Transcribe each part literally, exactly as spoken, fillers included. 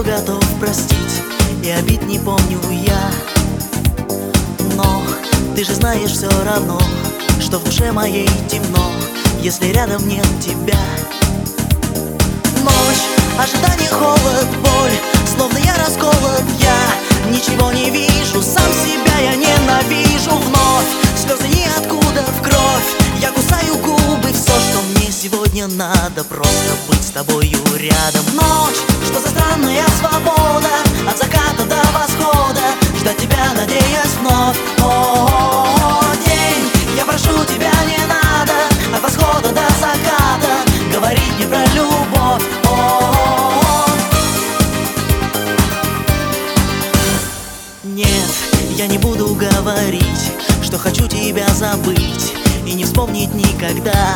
все готов простить, и обид не помню я. Но ты же знаешь все равно, что в душе моей темно, если рядом нет тебя. Ночь, ожидание, холод, боль, словно я расколот, я ничего не вижу, сам себя я ненавижу. Вновь слезы ниоткуда в кровь, я кусаю губы. Все, что мне сегодня надо, просто быть с тобою рядом. Ночь, что за странная свобода, от заката до восхода, ждать тебя, надеясь вновь. О, день, я прошу тебя, не надо от восхода до заката говорить мне про любовь. О, нет, я не буду говорить, что хочу тебя забыть и не вспомнить никогда.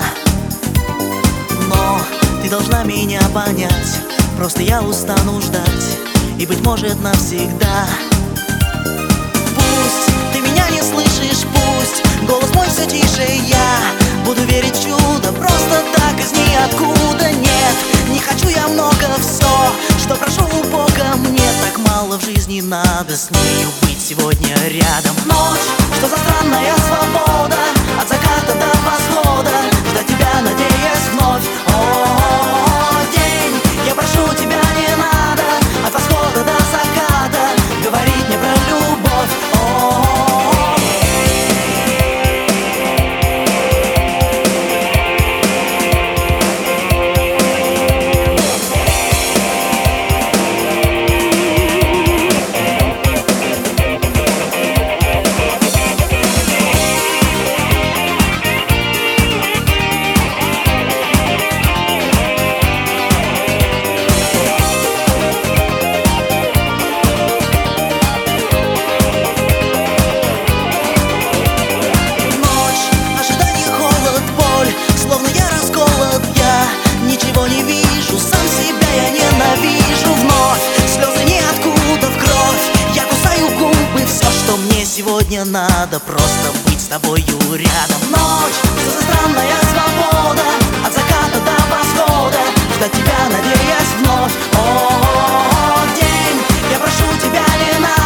Но ты должна меня понять, просто я устану ждать, и, быть может, навсегда. Пусть ты меня не слышишь, пусть голос мой все тише, я буду верить в чудо, просто так из ниоткуда. Нет, не хочу я много, все, что прошу у Бога, мне так мало в жизни надо с нею быть сегодня рядом. Ночь, что за странная свобода, от заката до восхода, ждать тебя, надеясь вновь. О, день, я прошу тебя, не надо от восхода до заката говорить мне про любовь. О, словно я расколот, я ничего не вижу, сам себя я ненавижу. Вновь слезы ниоткуда в кровь, я кусаю губы. Все, что мне сегодня надо, просто быть с тобою рядом. Ночь, что за странная свобода, от заката до восхода, ждать тебя, надеясь вновь. О, день, я прошу тебя, не надо